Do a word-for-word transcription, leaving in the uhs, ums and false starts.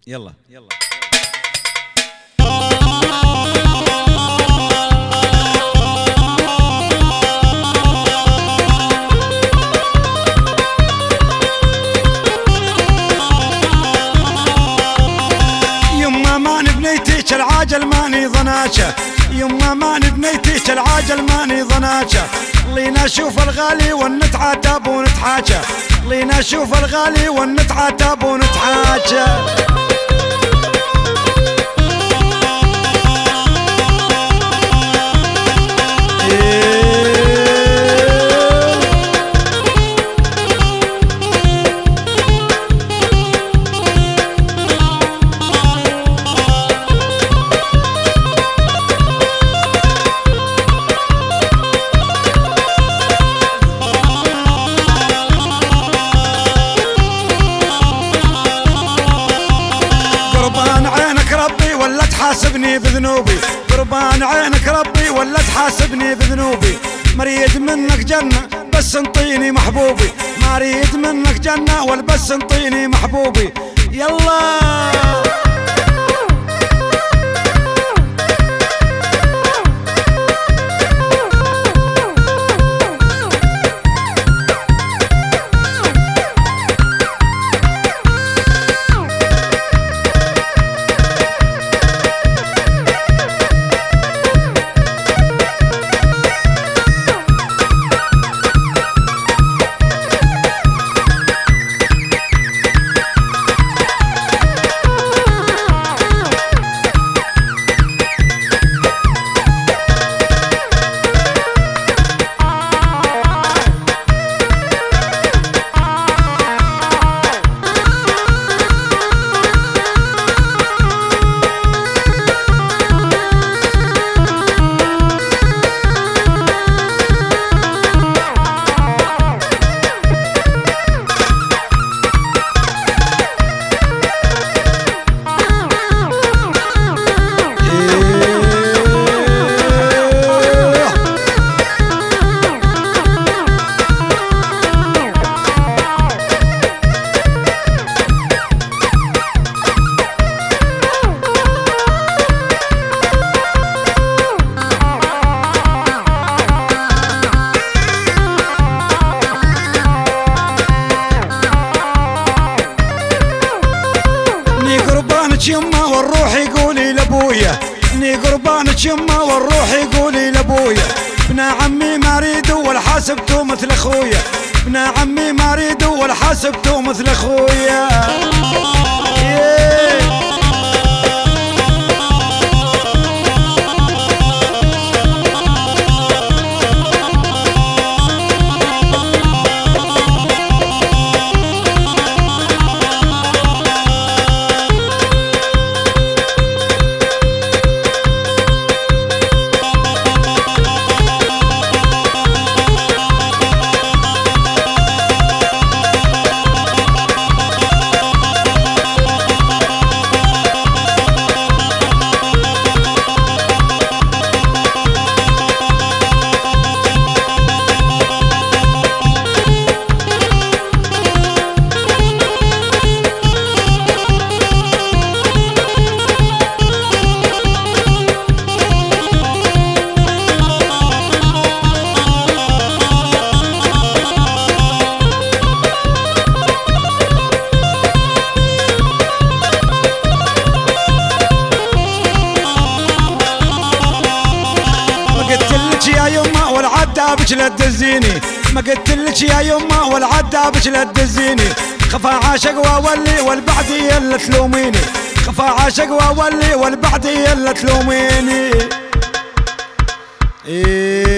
يلا يلا يما ما نبنيتيش العاجل ماني ظناشه، يما ما نبنيتيش العاجل ماني ظناشه، لينا نشوف الغالي ونتعاتب ونتحاجى، لينا نشوف الغالي ونتعاتب ونتحاجى. قربان عينك ربي ولا تحاسبني بذنوبي، قربان عينك ربي ولا تحاسبني بذنوبي، مريد منك جنة بس انطيني محبوبي، ما اريد منك جنة ولا بس انطيني محبوبي. يلا يما والروح يقولي لابويا، اني قربانك يما والروح يقولي لابويا، ابن عمي ما اريده ولا حاسبته مثل اخويا، ابن عمي ما اريده ولا حاسبته مثل اخويا. يا يما والعذابك لا تدزيني، ما قلتلك يا يما والعذابك لا تدزيني، خفا عاشق واولي والبعدي اللي تلوميني، خفا عاشق واولي والبعدي اللي تلوميني. إيه